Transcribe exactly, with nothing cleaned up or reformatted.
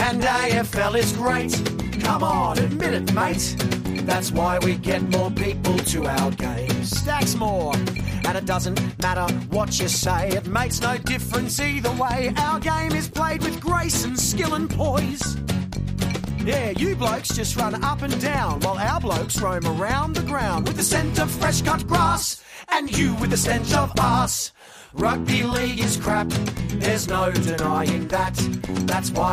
And A F L is great. Come on, admit it, mate. That's why we get more people to our games. Stacks more. And it doesn't matter what you say, it makes no difference either way. Our game is played with grace and skill and poise. Yeah, you blokes just run up and down, while our blokes roam around the ground with the scent of fresh cut grass, and you with the stench of arse. Rugby league is crap, there's no denying that. That's why